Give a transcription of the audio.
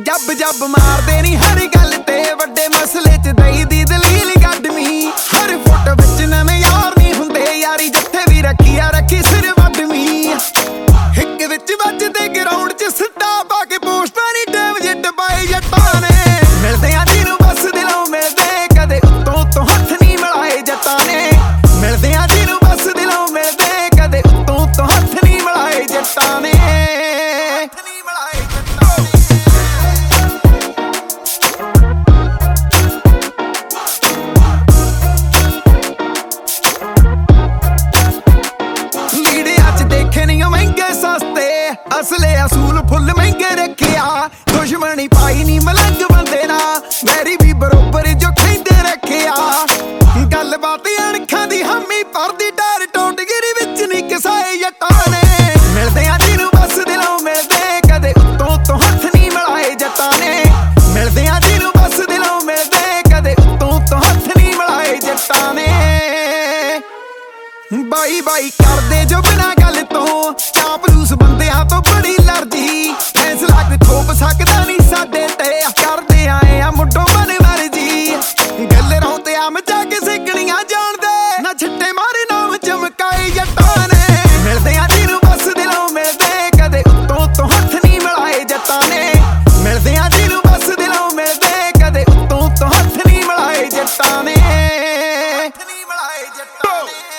जब जब मारदे नी हर गल ते वड्डे मसले च दई दी दलील कड्डमी। हर फुट विच नवें यार नी हुंदे यारी जिथे भी रखी आ रखी सिर वड्डमी। हिक विच वजदे ग्राउंड च सिੱਟਾ पा के पोस्टां नी टैम जिट पाए जट्टां ने। मिलदे आ जिन्नू बस दिलों मिलदे कदे उत्तों उत्तों हत्थ नी मिलाए जट्टां ने। मिलदे आ जिन्नू बस दिलों मिलदे कदे उत्तों उत्तों हत्थ नी मिलाए जट्टां ने। महंगे सस्ते असले असूल फुल महंगे रखिया। दुश्मनी पाई नी मलंग बंदे ना वैरी भी बरोबर जो खैंदे रखिया। गल बात अणखां दी हामी परदी डर टोटगिरी विच नी किसाए जट्टां ने। मिलदे आ जिन्नू बस दिलों मिलदे कदे उत्तों उत्तों हत्थ नी मिलाए जट्टां ने। मिलदे आ जिन्नू बस दिलों मिलदे कदे उत्तों उत्तों हत्थ नी मिलाए जट्टां ने। बाई बाई करदे जो बिना गल तो चापलूस बंदियां तो बड़ी लर्जी। फैसला कोई थोप सकदा नी साडे ते करदे आए आ मुड्डों मन मर्जी। गल रौंदे आ मचा के सिकणियां जाणदे ना छिट्टे मारे नाम चमकाए जट्टां ने। मिलदे आ जिन्नू बस दिलों मिलदे कदे उत्तों उत्तों हत्थ नी मिलाए जट्टां ने। मिलदे आ जिन्नू बस दिलों मिलदे कदे उत्तों उत्तों हत्थ नी मिलाए जट्टां ने।